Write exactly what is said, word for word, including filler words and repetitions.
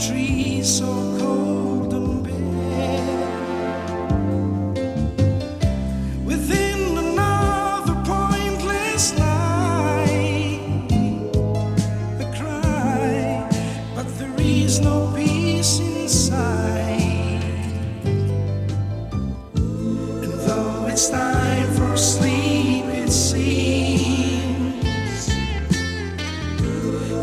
tree so cold and bare. Within another pointless night, the cry, but there is no peace inside. And though it's time for sleep,